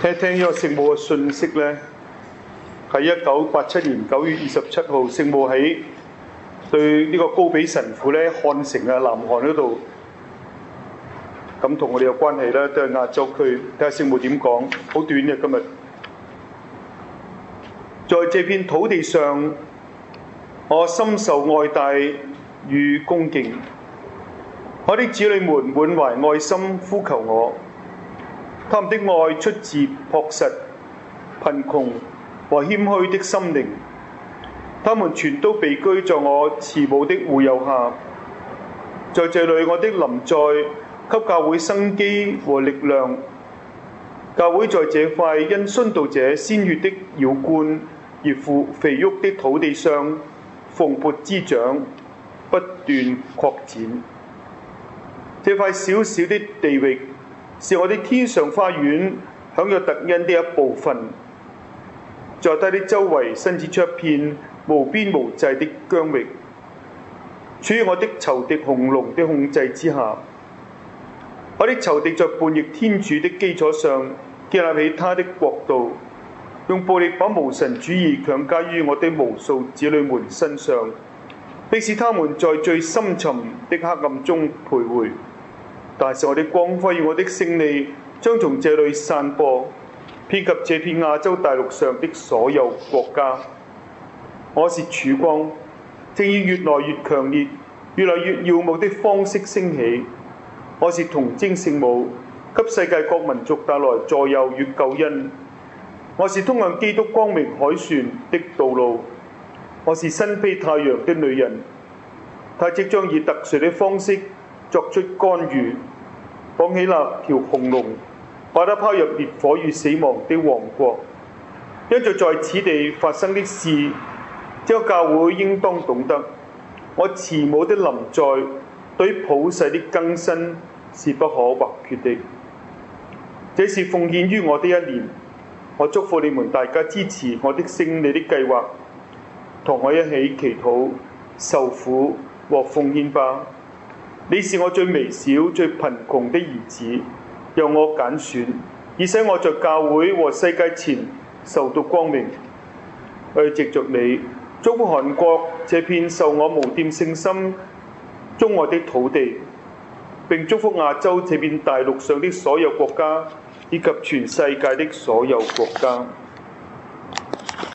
聽呢個聖母嘅信息呢，喺1987年9月27號，聖母喺對呢個高比神父呢，漢城啊，南韓嗰度，咁同我哋有關係啦，都係亞洲區。睇下聖母點講，好短嘅今日。在這片土地上，我深受愛戴與恭敬，我的子女們滿懷愛心呼求我。他們的愛出自樸實、貧窮和謙虛的心靈，他們全都避居在我慈母的護佑下。在這裏，我的臨在給教會生機和力量。教會在這塊因殉道者鮮血的澆灌而肥沃的土地上蓬勃滋長，不斷擴展。這塊小小的地域是我的天上花園，享有特恩的一部分。在它的周圍伸展出一片無邊無際的疆域，處於我的仇敵紅龍的控制之下。我的仇敵在叛逆天主的基礎上建立起他的國度，用暴力把無神主義強加於我的無數子女們身上，迫使他們在最深沉的黑暗中徘徊。但是我的光輝與我的勝利將從這裏散播，遍及這片亞洲大陸上的所有國家。我是曙光，正以越來越強烈、越來越耀目的方式升起。我是童貞聖母，給世界各民族帶來助佑與救恩。我是通向基督光明凱旋的道路。我是身披太陽的女人，她即將以特殊的方式作出干預，綁起那條紅龍，把它拋入烈火與死亡的王國。因着在此地發生的事，這個教會應當懂得，我慈母的臨在對於普世的更新是不可或缺的。這是奉獻於我的一年，我祝福你們大家支持我的勝利的計劃，同我一起祈禱、受苦和奉獻吧。你是我最微小、最貧窮的兒子，由我揀選，以使我在教會和世界前受到光明。我要藉着你，祝福韓國這片受我無玷聖心鍾愛的土地，並祝福亞洲這片大陸上的所有國家，以及全世界的所有國家。